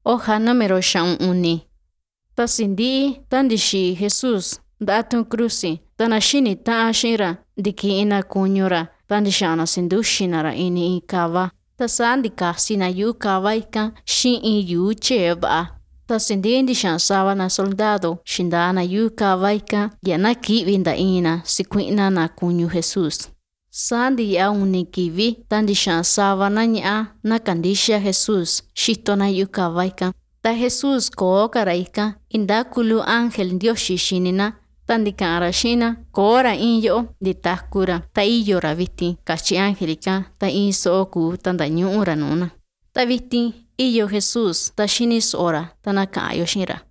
Hoja número uni. Ta sindi tandishi Jesus datun cruci tanashini ta ashira diki ina kunyura tandishana sindushina ini ikava ta sandi kasina yu kavaika shi yu cheba ta sindi ndishan savana soldado shindana yu kavaika yana kivinda ina sikuina na kunyu Jesus sandi ya unikivi tandishan savana nya na kandisha Jesus shitona yu kavaika ta Jesus ko karaika indakulu ángel Dios shinina tandikara shina kora inyo ditakura ta iyo raviti kachi angelika ta inso ku tandanyura nuna ta viti iyo Jesus ta shini sora tanakayo shira